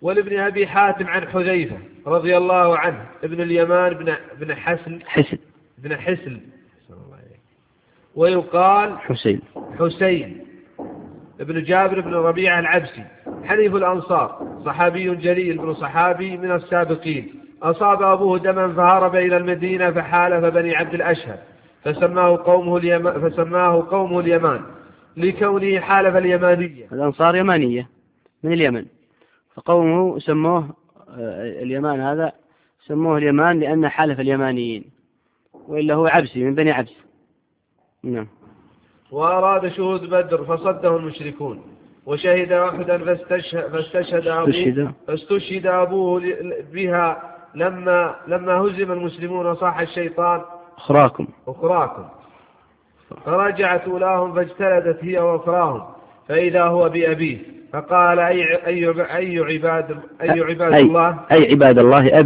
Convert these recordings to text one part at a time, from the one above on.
ولابن أبي حاتم عن حذيفة رضي الله عنه ابن اليمان بن حسل ويقال حسين ابن جابر بن ربيعة العبسي حليف الأنصار صحابي جليل بن صحابي من السابقين. أصاب أبوه دما فهرب إلى المدينة فحالف بني عبد الأشهر فسماه قومه اليمان لكونه حالف اليمانية. الأنصار يمانية من اليمن، فقومه سموه اليمان، هذا سموه اليمان لأنه حالف اليمانيين، وإلا هو عبسي من بني عبس. نعم. وأراد شهود بدر فصده المشركون، وشهد أحدا فاستشهد أبوه بها لما هزم المسلمون صاح الشيطان أخراكم. فرجعت أولاهم فاجتلدت هي وأخراهم فإذا هو بأبيه فقال أي عباد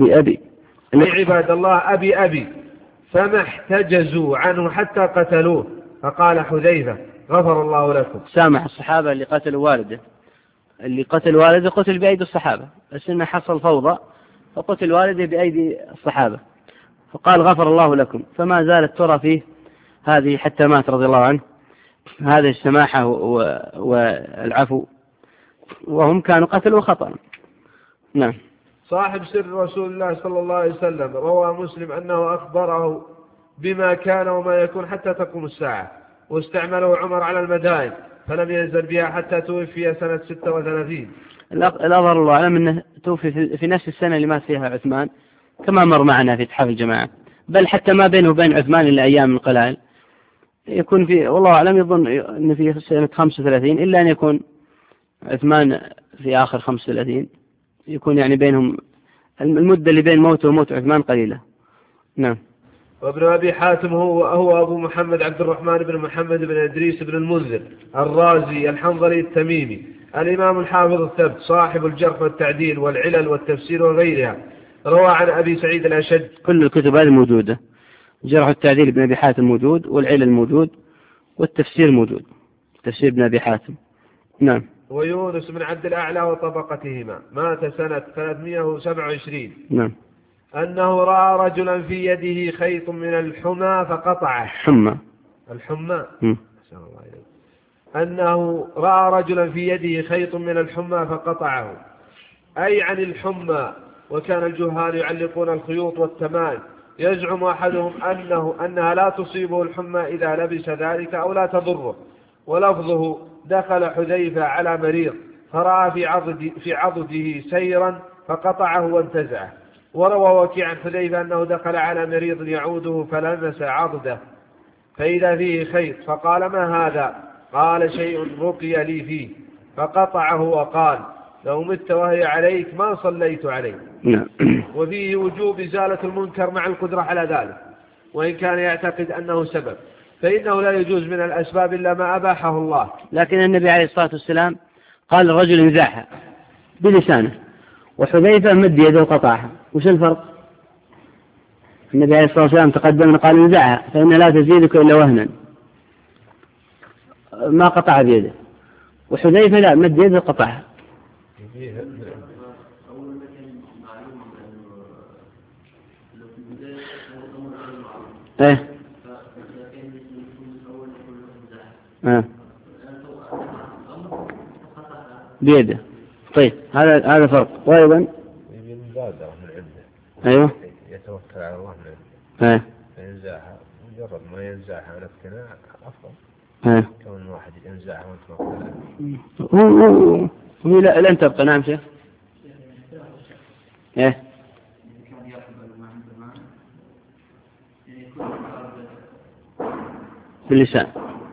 الله أبي فما احتجزوا عنه حتى قتلوه. فقال حذيفة غفر الله لكم. سامح الصحابة اللي قتل والده قتل بأيدي الصحابة، بس إنه حصل فوضى فقتل والده بأيدي الصحابة، فقال غفر الله لكم. فما زالت ترى فيه هذه حتى مات رضي الله عنه هذه السماحة والعفو، وهم كانوا قتلوا خطأ. نعم. صاحب سر رسول الله صلى الله عليه وسلم روى مسلم أنه أخبره بما كان وما يكون حتى تقوم الساعة، واستعمله عمر على المدائن فلم ينزل بها حتى توفي سنة 36. الأظهر الله أعلم أنه توفي في نفس السنة اللي مات فيها عثمان، كما مر معنا في اتحاف الجماعة، بل حتى ما بينه وبين عثمان إلا أيام من قلائل، يكون في والله أعلم يظن أن في سنة 35، إلا أن يكون عثمان في آخر 35، يكون يعني بينهم المدة اللي بين موته وموت عثمان قليلة. نعم. وابن أبي حاتم هو أبو محمد عبد الرحمن بن محمد بن إدريس بن المنذر الرازي الحنظلي التميمي الإمام الحافظ الثبت صاحب الجرح والتعديل والعلل والتفسير وغيرها. روى عن أبي سعيد الأشج. كل الكتب هذه موجودة، جرح التعديل ابن أبي حاتم موجود، والعلل موجود، والتفسير موجود، تفسير ابن أبي حاتم. نعم. ويونس بن عبد الأعلى وطبقتهما مات سنة 327. نعم. أنه رأى رجلا في يده خيط من الحمى فقطعه. أنه رأى رجلا في يده خيط من الحمى فقطعه، أي عن الحمى. وكان الجهال يعلقون الخيوط والتمائم، يزعم أحدهم أنها لا تصيبه الحمى إذا لبس ذلك أو لا تضره. ولفظه دخل حذيفة على مريض فرأى في عضده سيرا فقطعه وانتزعه. وروى وكيع عن حذيفة أنه دخل على مريض يعوده فلمس عضده فإذا فيه خيط فقال ما هذا؟ قال شيء رقي لي فيه، فقطعه وقال لو مت وهي عليك ما صليت عليك. وفيه وجوب إزالة المنكر مع القدرة على ذلك، وإن كان يعتقد أنه سبب فإنه لا يجوز من الأسباب إلا ما أباحه الله. لكن النبي عليه الصلاة والسلام قال الرجل انزعها بلسانه، وحذيفة مد يده وقطعها. وش الفرق؟ النبي عليه الصلاة والسلام تقدم قال انزعها فإن لا تزيدك إلا وهنا، ما قطع بيده، وحذيفة لا مد يده وقطعها. بيده. طيب هذا فرق. وأيضا أيوه يتوكل على الله من ينزعها، مجرد ما ينزعها نفسنا أفضل. كون واحد ينزعها وانت هو لن تبقى. نعم شيخ. باللسان.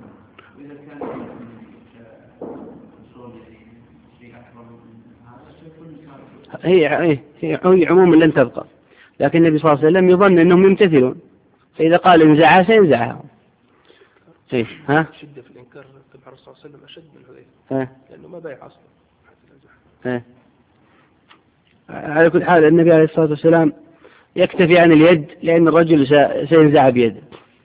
هي عموما لن تبقى، لكن النبي صلى الله عليه وسلم يظن أنهم يمتثلون، فإذا قال انزعها سينزعها. شدة في الإنكار تبع الرسول صلى الله عليه وسلم أشد من حذيفة، لأنه ما بايع أصلا. على كل حال النبي عليه الصلاة والسلام يكتفي عن اليد، لأن الرجل سينزع بيده،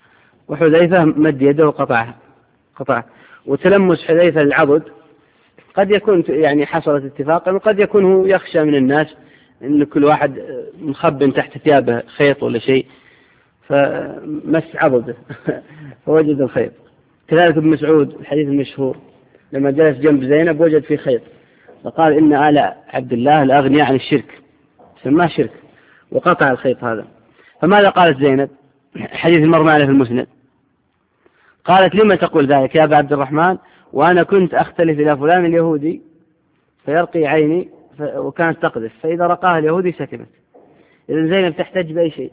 وحذيفة مد يده وقطعها. وتلمس حذيفة العضد قد يكون يعني حصلت اتفاقا، وقد يكون هو يخشى من الناس إن كل واحد مخبٍ تحت ثيابه خيط ولا شيء، فمس عضده فوجد الخيط. كذلك ابن مسعود الحديث المشهور لما جلس جنب زينب وجد فيه خيط، فقال إن آل عبد الله الأغنياء عن الشرك، سماه شرك، وقطع الخيط هذا. فماذا قالت زينب؟ حديث المر معنا في المسند، قالت: لما تقول ذلك يا أبا عبد الرحمن وأنا كنت أختلف إلى فلان اليهودي فيرقي عيني وكانت تقذف، فإذا رقاها اليهودي سكبت. إذن زينب تحتج بأي شيء؟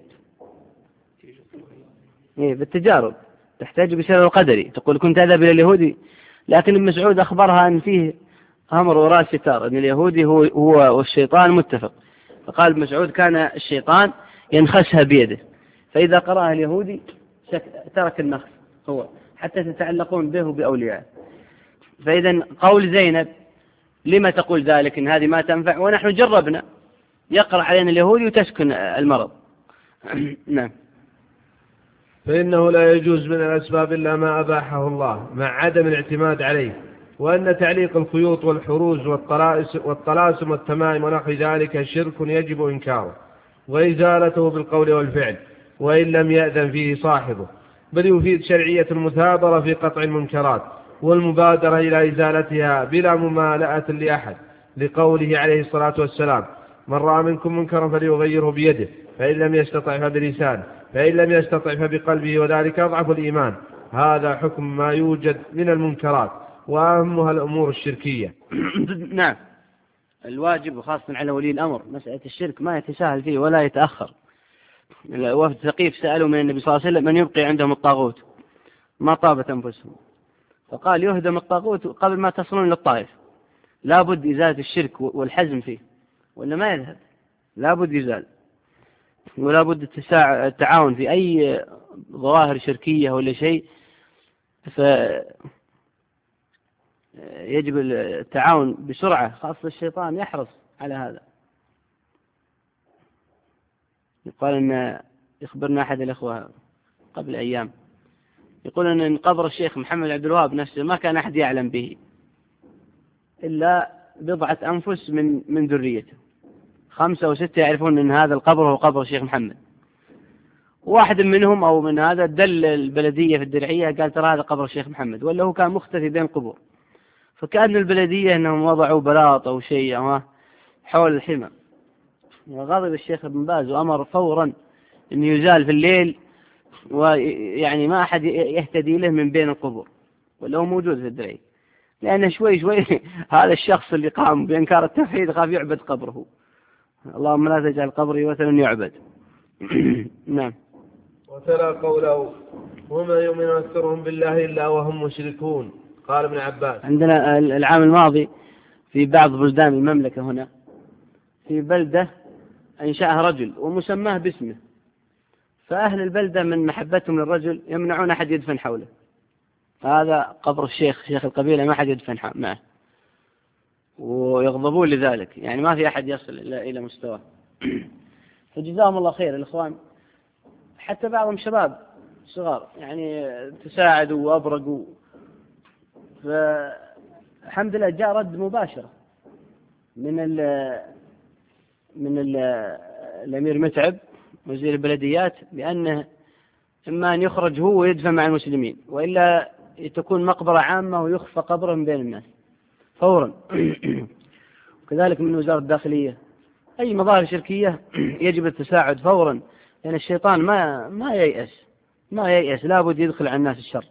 بالتجارب، تحتاج بسبب القدري، تقول كنت أذهب إلى اليهودي، لكن ابن مسعود أخبرها أن فيه أمر وراء ستار، أن اليهودي هو والشيطان متفق. فقال ابن مسعود كان الشيطان ينخسها بيده، فإذا قرأها اليهودي ترك النخس هو حتى تتعلقون به وبأولياء. فإذا قول زينب لما تقول ذلك إن هذه ما تنفع، ونحن جربنا، يقرأ علينا اليهودي وتسكن المرض. نعم. فإنه لا يجوز من الأسباب إلا ما أباحه الله مع عدم الاعتماد عليه، وأن تعليق الخيوط والحروز والطلاسم والتمائم ونحو ذلك شرك يجب إنكاره وإزالته بالقول والفعل وإن لم يأذن فيه صاحبه، بل يفيد شرعية المثابرة في قطع المنكرات والمبادرة إلى إزالتها بلا ممالأة لأحد، لقوله عليه الصلاة والسلام: من رأى منكم منكرا فليغيره بيده، فإن لم يستطع فبلسانه، فإن لم يستطع فبقلبه، وذلك أضعف الإيمان. هذا حكم ما يوجد من المنكرات، وأهمها الأمور الشركية. نعم، الواجب وخاصة على ولي الأمر مسألة الشرك ما يتساهل فيه ولا يتأخر. وفد ثقيف سألوا من النبي صلى الله عليه وسلم من يبقي عندهم الطاغوت ما طابت أنفسهم، فقال: يهدم الطاغوت قبل ما تصلون للطائف. لا بد إزالة الشرك والحزم فيه، وإنه ما يذهب، لا بد يزال، ولا بد التعاون في أي ظواهر شركية ولا شيء، فيجب التعاون بسرعة، خاصة الشيطان يحرص على هذا. يقال أن يخبرنا أحد الأخوة قبل أيام يقول أن قبر الشيخ محمد عبد الوهاب نفسه ما كان أحد يعلم به إلا بضعة أنفس من ذريته، 5 أو 6 يعرفون أن هذا القبر هو قبر الشيخ محمد، واحد منهم أو من هذا دل البلدية في الدرعية قال ترى هذا قبر الشيخ محمد، ولا هو كان مختفي بين القبور، فكأن البلدية أنهم وضعوا بلاط أو شيء حول الحمى. وغضب الشيخ ابن باز وأمر فورا أن يزال في الليل، ويعني ما أحد يهتدي له من بين القبور، ولا هو موجود في الدرعية، لأن شوي هذا الشخص اللي قام بإنكار التوحيد خاف يعبد قبره. اللهم لا تجعل قبري وثنا يعبد. نعم. وتلا قوله: وما يؤمن أكثرهم بالله إلا وهم مشركون. قال ابن عباس: عندنا العام الماضي في بعض بلدان المملكة هنا في بلدة أنشأها رجل ومسماه باسمه، فأهل البلدة من محبتهم للرجل يمنعون أحد يدفن حوله، هذا قبر الشيخ، شيخ القبيلة، ما أحد يدفن معه، ويغضبون لذلك، يعني ما في أحد يصل إلى مستواه. فجزاهم الله خير الإخوان، حتى بعضهم شباب صغار يعني تساعدوا وأبرقوا، فالحمد لله جاء رد مباشرة من الأمير متعب وزير البلديات بأنه إما أن يخرج هو ويدفن مع المسلمين، وإلا تكون مقبرة عامة ويخفى قبره من بين الناس فورا. وكذلك من وزارة الداخلية أي مظاهر شركية يجب التساعد فورا، لأن الشيطان ما ييأس لا بد يدخل على الناس الشر.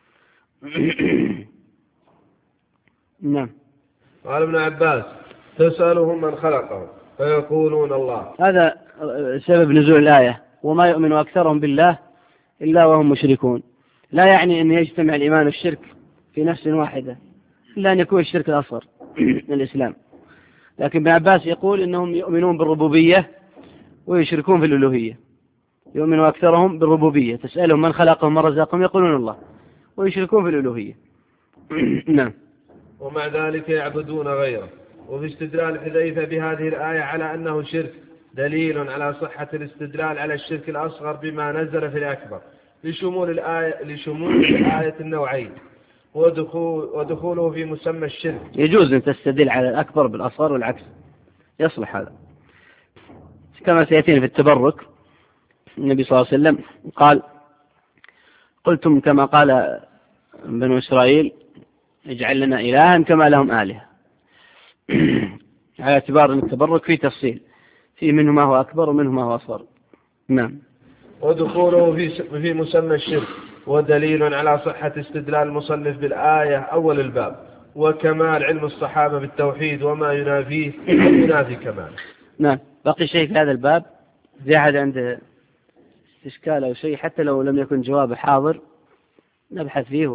نعم. قال ابن عباس: تسألهم من خلقهم فيقولون الله. هذا سبب نزول الآية: وما يؤمن أكثرهم بالله إلا وهم مشركون. لا يعني أن يجتمع الإيمان والشرك في نفس واحدة، إلا أن يكون الشرك الأصغر من الإسلام. لكن ابن عباس يقول إنهم يؤمنون بالربوبية ويشركون في الألوهية. يؤمن أكثرهم بالربوبية، تسألهم من خلقهم من رزقهم يقولون الله، ويشركون في الألوهية. نعم. ومع ذلك يعبدون غيره. وفي استدلال حذيفة بهذه الآية على أنه شرك دليل على صحة الاستدلال على الشرك الأصغر بما نزل في الأكبر لشمول الآية النوعين. ودخوله في مسمى الشرك. يجوز أن تستدل على الأكبر بالأصغر والعكس، يصلح هذا. كما سيأتينا في التبرك، النبي صلى الله عليه وسلم قال: قلتم كما قال بنو إسرائيل اجعل لنا إلها كما لهم آلهة. على اعتبار أن التبرك فيه تفصيل، فيه منه ما هو أكبر ومنه ما هو أصغر. نعم. ودخوله في مسمى الشرك ودليل على صحة استدلال المصنف بالآية أول الباب، وكمال علم الصحابة بالتوحيد وما ينافيه ينافي كمال. نعم. باقي شيء في هذا الباب زي أحد عنده استشكال أو شيء، حتى لو لم يكن جوابه حاضر نبحث فيه.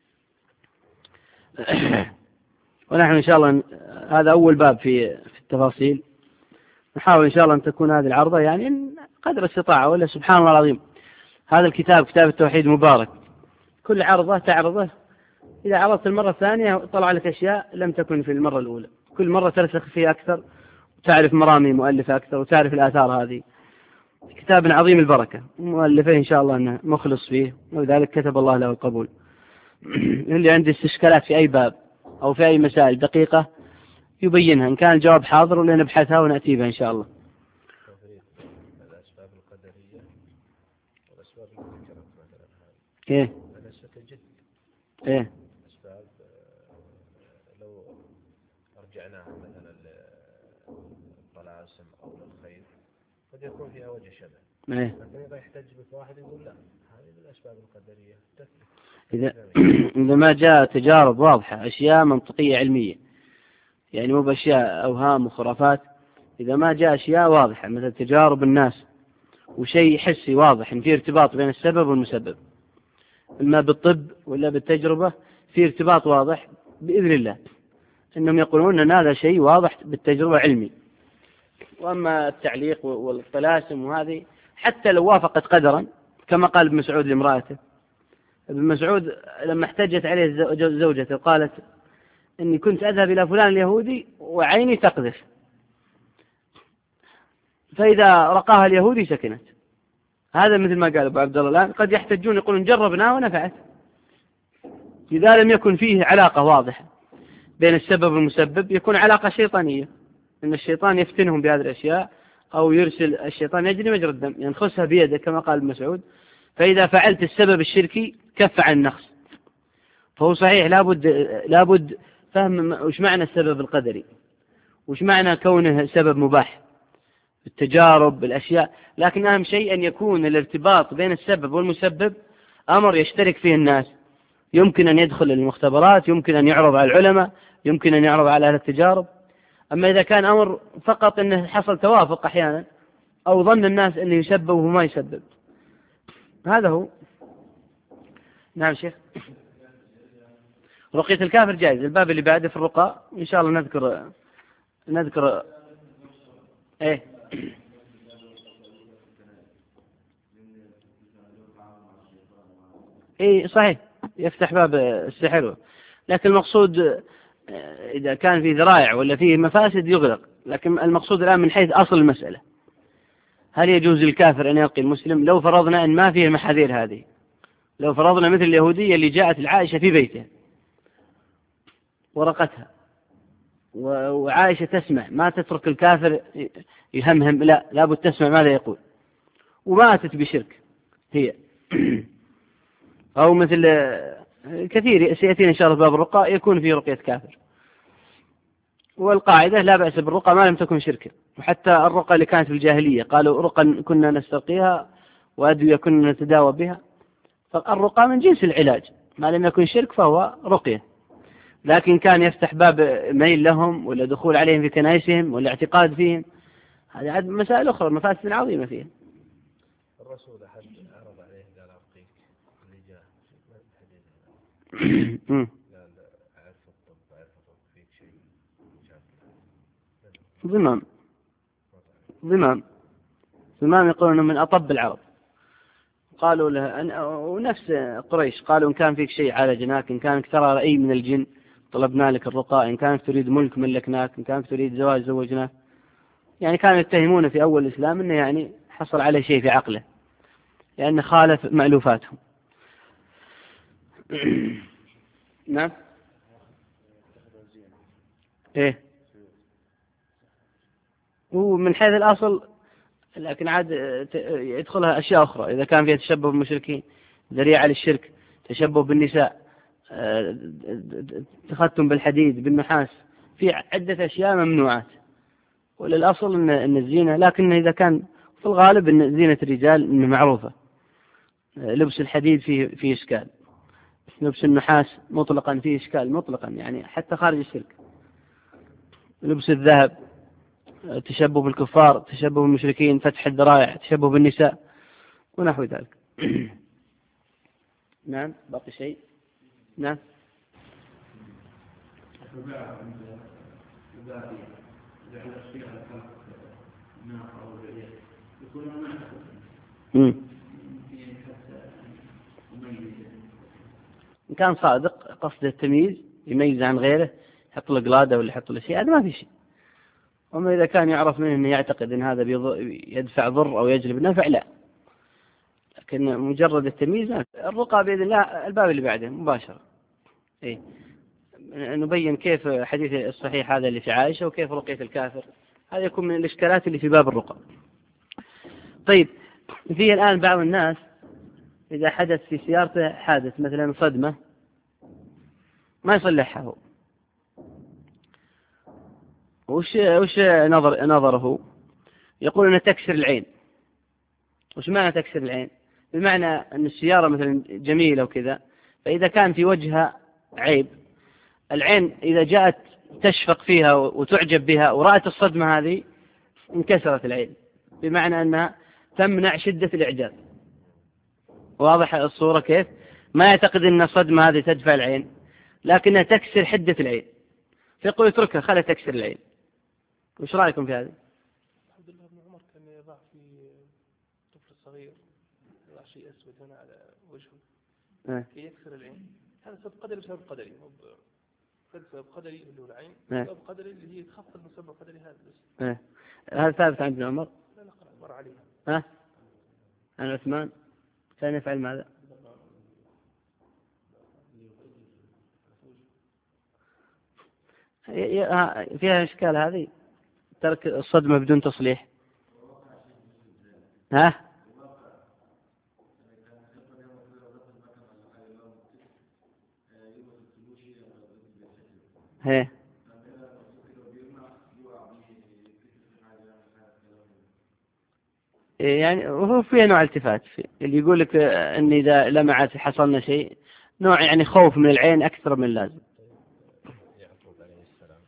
ونحن إن شاء الله هذا أول باب في التفاصيل، نحاول إن شاء الله أن تكون هذه العرضة يعني قدر استطاعة، ولا سبحان الله العظيم هذا الكتاب كتاب التوحيد مبارك، كل عرضة تعرضه إذا عرضت المرة الثانية طلع لك أشياء لم تكن في المرة الأولى، كل مرة ترسخ فيه أكثر وتعرف مرامي مؤلفة أكثر وتعرف الآثار. هذه كتاب عظيم البركة، مؤلفه إن شاء الله أنه مخلص فيه، ولذلك كتب الله له القبول. اللي عنده استشكالات في أي باب أو في أي مسائل دقيقة يبينها، إن كان الجواب حاضر ولا نبحثها ونأتي بها إن شاء الله. الأسباب القدرية والأسباب المذكرة مثلا إيه؟ أنا ستجد إيه؟ أسباب لو رجعناها مثلا للطلاسم أو للخير قد يكون فيها وجه شبه، إيه؟ لكن إذا يحتج بك واحد يقول لا هذه من الأسباب القدرية تثبت. إذا ما جاء تجارب واضحة، أشياء منطقية علمية، يعني مو بأشياء أوهام وخرافات، إذا ما جاء أشياء واضحة مثل تجارب الناس وشيء حسي واضح إن في ارتباط بين السبب والمسبب، إما بالطب ولا بالتجربة في ارتباط واضح بإذن الله، إنهم يقولون أن هذا شيء واضح بالتجربة علمي. وأما التعليق والطلاسم وهذه حتى لو وافقت قدرا، كما قال ابن مسعود لامرأته، ابن مسعود لما احتجت عليه زوجته قالت إني كنت أذهب إلى فلان اليهودي وعيني تقذف، فإذا رقاها اليهودي سكنت. هذا مثل ما قال أبو عبد الله الآن قد يحتجون يقولون جربناه ونفعت، إذا لم يكن فيه علاقة واضحة بين السبب والمسبب يكون علاقة شيطانية، إن الشيطان يفتنهم بهذه الأشياء، أو يرسل الشيطان يجري مجرى الدم ينخسها بيده كما قال ابن مسعود، فإذا فعلت السبب الشركي كف عن النخس. فهو صحيح لابد فهم وش معنى السبب القدري، وش معنى كونه سبب مباح التجارب بالأشياء، لكن أهم شيء أن يكون الارتباط بين السبب والمسبب أمر يشترك فيه الناس، يمكن أن يدخل المختبرات، يمكن أن يعرض على العلماء، يمكن أن يعرض على أهل التجارب. أما إذا كان أمر فقط أنه حصل توافق أحيانا أو ظن الناس أنه يسبب وما يسبب، هذا هو. نعم شيخ. رقية الكافر جائز. الباب اللي بعده في الرقاء إن شاء الله نذكر إيه إيه صحيح يفتح باب السحر، لكن المقصود إذا كان في ذرائع ولا فيه مفاسد يغلق، لكن المقصود الآن من حيث أصل المسألة، هل يجوز للكافر أن يلقي المسلم؟ لو فرضنا أن ما فيه المحاذير هذه، لو فرضنا مثل اليهودية اللي جاءت العائشة في بيته ورقتها، وعائشة تسمع ما تترك الكافر يهمهم، لا لابد تسمع ماذا يقول، وماتت بشرك هي. أو مثل كثير سيأتينا إن شاء الله باب الرقاء يكون فيه رقية كافر. والقاعدة لا بأس بالرقى ما لم تكن شركا، وحتى الرقى اللي كانت في الجاهلية قالوا رقى كنا نسترقيها وأدوية كنا نتداوى بها، فالرقى من جنس العلاج ما لم يكن شرك فهو رقية، لكن كان يفتح باب ميل لهم ولا دخول عليهم في كنائسهم ولا اعتقاد فيهم، هذه مسائل أخرى مفاسد عظيمة فيها. الرسول أحد عرض عليه قال أرقيك اللي جاء لا أعرف الطب أعرف فيك شيء ضمام يقولون من أطب العرب، قالوا له ونفس قريش قالوا إن كان فيك شيء عالجناك، إن كانك ترى رأي من الجن طلبنا لك الرقاء، إن كانك تريد ملك ملكناك، إن كانك تريد زواج زوجناك. يعني كانوا يتهمون في أول الإسلام أنه يعني حصل عليه شيء في عقله لأنه خالف مألوفاتهم. نعم. إيه، ومن حيث الأصل، لكن عاد يدخلها أشياء أخرى إذا كان فيها تشبه بالمشركين، ذريعة للشرك، تشبه بالنساء، تختم بالحديد بالنحاس، في عدة أشياء ممنوعات. وللأصل أن الزينة، لكن إذا كان في الغالب أن زينة الرجال معروفة، لبس الحديد فيه إشكال، لبس النحاس مطلقا فيه إشكال مطلقا، يعني حتى خارج الشرك. لبس الذهب تشبه بالكفار، تشبه بالمشركين، فتح الذرائع، تشبه بالنساء ونحو ذلك. نعم، باقي شيء. نعم. إن كان صادق قصد التمييز يميز عن غيره، يحط له قلادة ولا يحط له شيء، هذا ما في شيء. وما إذا كان يعرف منه أنه يعتقد أن هذا يدفع ضر أو يجلب نفع، لا. لكن مجرد التمييز، الرقى بإذن الله الباب اللي بعده مباشرة. إيه، نبين كيف حديث الصحيح هذا اللي في عائشة وكيف رقية الكافر، هذا يكون من الإشكالات اللي في باب الرقى. طيب، فيه الآن بعض الناس إذا حدث في سيارته حادث مثلا صدمة ما يصلحها هو، وش نظره؟ يقول أنها تكسر العين. وش معنى تكسر العين؟ بمعنى أن السيارة مثلا جميلة وكذا، فإذا كان في وجهها عيب، العين إذا جاءت تشفق فيها وتعجب بها ورأت الصدمة هذه انكسرت العين، بمعنى أنها تمنع شدة الإعجاب. واضح الصورة كيف؟ ما يعتقد أن الصدمة هذه تدفع العين، لكنها تكسر حدة العين، فيقول اتركها خلها تكسر العين. وش رأيكم في هذا؟ الحمد لله. ابن عمر كان يضع في طفل صغير، يضع شيء أسود هنا على وجهه كي يكسر العين. هذا سبب قدري بسبب قدري، سبب قدري اللي هو العين، سبب قدري اللي هي تخفض من سبب قدري هذا بس. هذا ثابت عن ابن عمر؟ لا مر عليه. عن عثمان كان يفعل ماذا؟ فيها إشكال هذه، ترك الصدمة بدون تصليح. يعني وهو فيه نوع التفات، اللي يقول لك ان اذا لمعت حصلنا شيء، نوع يعني خوف من العين اكثر من اللازم. يعقوب عليه السلام.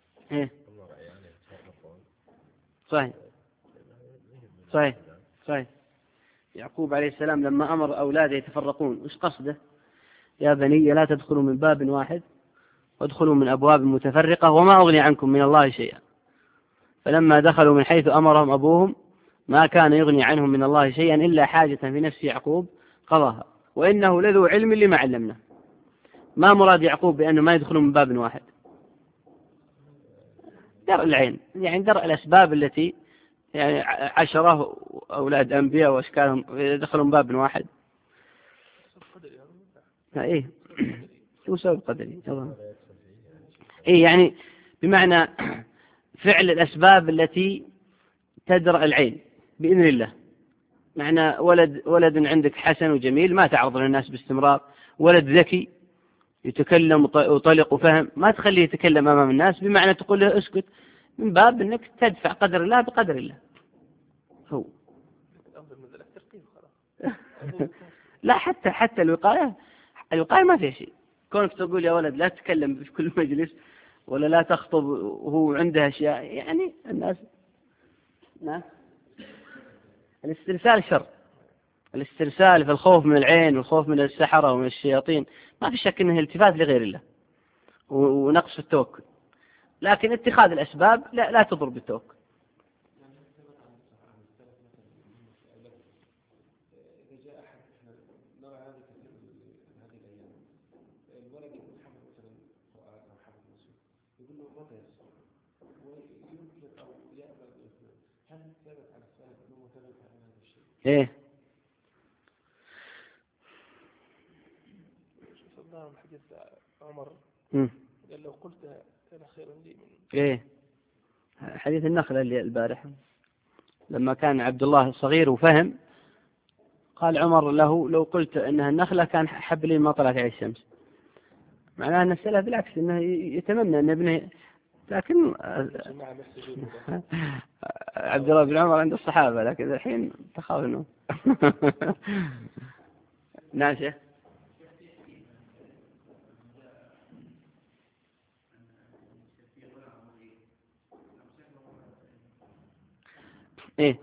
صحيح. يعقوب عليه السلام لما امر اولاده يتفرقون، وش قصده؟ يا بني لا تدخلوا من باب واحد وادخلوا من ابواب متفرقة وما اغني عنكم من الله شيئا. فلما دخلوا من حيث امرهم ابوهم ما كان يغني عنهم من الله شيئا إلا حاجة في نفس يعقوب قضاها، وإنه لذو علم لما علمنا. ما مراد يعقوب بأنه ما يدخلون من باب واحد؟ درء العين، يعني درء الأسباب التي يعني 10 أولاد أنبياء وأشكالهم يدخلون من باب واحد. إيه، هو سبب قدري. إيه، يعني بمعنى فعل الأسباب التي تدرأ العين بإذن الله. معنى ولد عندك حسن وجميل ما تعرض للناس باستمرار، ولد ذكي يتكلم وطلق وفهم، ما تخليه يتكلم أمام الناس، بمعنى تقول له اسكت، من باب أنك تدفع قدر الله بقدر الله. هو لا، حتى الوقاية ما فيها شيء. كونك تقول يا ولد لا تتكلم في كل مجلس ولا لا تخطب وهو عنده أشياء، يعني الناس. نعم. الاسترسال شر، الاسترسال في الخوف من العين والخوف من السحرة ومن الشياطين ما في شك أنه التفات لغير الله ونقص التوكل، لكن اتخاذ الأسباب لا تضر بالتوكل. إيه، حديث عمر قال لو قلتها كان خيرا لي من إيه حديث النخلة اللي البارح لما كان عبد الله صغير وفهم قال عمر له لو قلت إنها النخلة كان حب لي ما طلعت عليه الشمس. معناه أن السلف بالعكس إنه يتمنى أن ابنه، لكن عبد الله بن عمر عند الصحابة، لكن الحين تخاف إنه ناشئ. إيه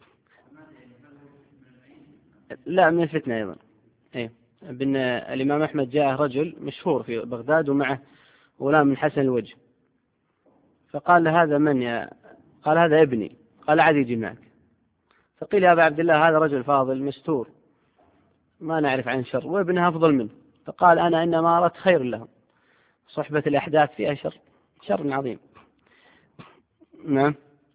لا من الفتنة أيضا. إيه بن الإمام أحمد جاء رجل مشهور في بغداد ومعه غلام من حسن الوجه، فقال له هذا من يا؟ قال هذا ابني. قال عاد يجي معك. فقيل يا أبا عبد الله هذا رجل فاضل مستور ما نعرف عن شر وابنه أفضل منه. فقال أنا إنما أردت خير لهم، صحبة الأحداث فيها شر عظيم. نعم.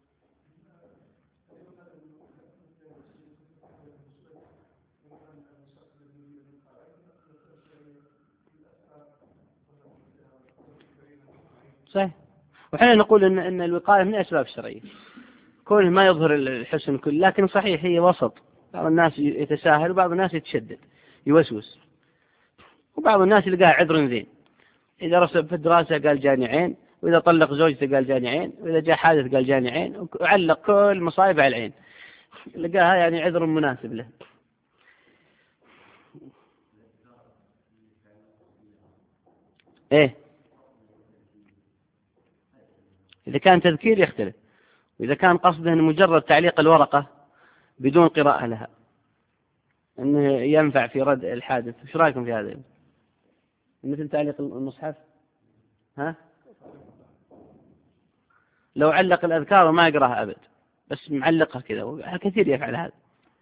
صحيح. وحين نقول إن الوقاية من الأسباب الشرعية، كونه ما يظهر الحسن كله، لكن صحيح هي وسط. بعض الناس يتساهل وبعض الناس يتشدد يوسوس، وبعض الناس يلقاه عذر زين، إذا رسب في الدراسة قال جاني عين، وإذا طلق زوجته قال جاني عين، وإذا جاء حادث قال جاني عين، وعلق كل مصايب على العين، لقاها يعني عذر مناسب له. إيه إذا كان تذكير يختلف، وإذا كان قصده مجرد تعليق الورقة بدون قراءة لها أنه ينفع في رد الحادث. وش رأيكم في هذا؟ مثل تعليق المصحف، ها؟ لو علق الأذكار وما يقرأها أبد بس معلقها كذا، كثير يفعل هذا.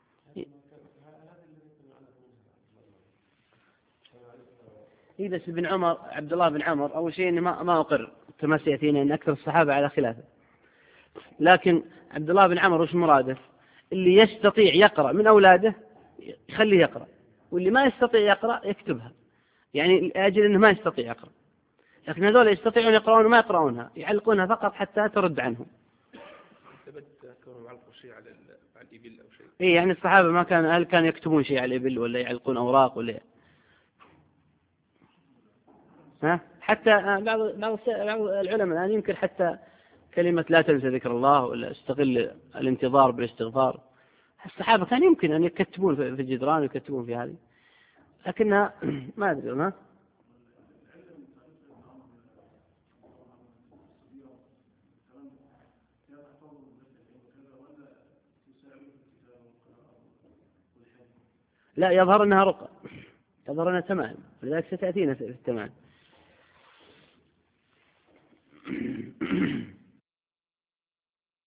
إيه بس ابن عمر عبد الله بن عمر أول شيء ما أقر كما سيأتينا أن أكثر الصحابة على خلافه، لكن عبد الله بن عمر وش مراده؟ اللي يستطيع يقرأ من أولاده يخليه يقرأ، واللي ما يستطيع يقرأ يكتبها، يعني لأجل أنه ما يستطيع يقرأ. لكن هذول يستطيعون يقرؤون وما يقرؤونها، يعلقونها فقط حتى ترد عنهم. على الإبل أو شيء. إيه يعني الصحابة ما هل كانوا يكتبون شيء على الإبل ولا يعلقون أوراق ولا ها؟ حتى بعض العلماء الآن يمكن حتى كلمة لا تنسى ذكر الله ولا استغل الانتظار بالاستغفار. الصحابة كان يمكن أن يكتبون في الجدران ويكتبون في هذه، لكنها ما أدري ما. لا يظهر أنها رقى، يظهر أنها تمام، لذلك ستأتينا في التمام.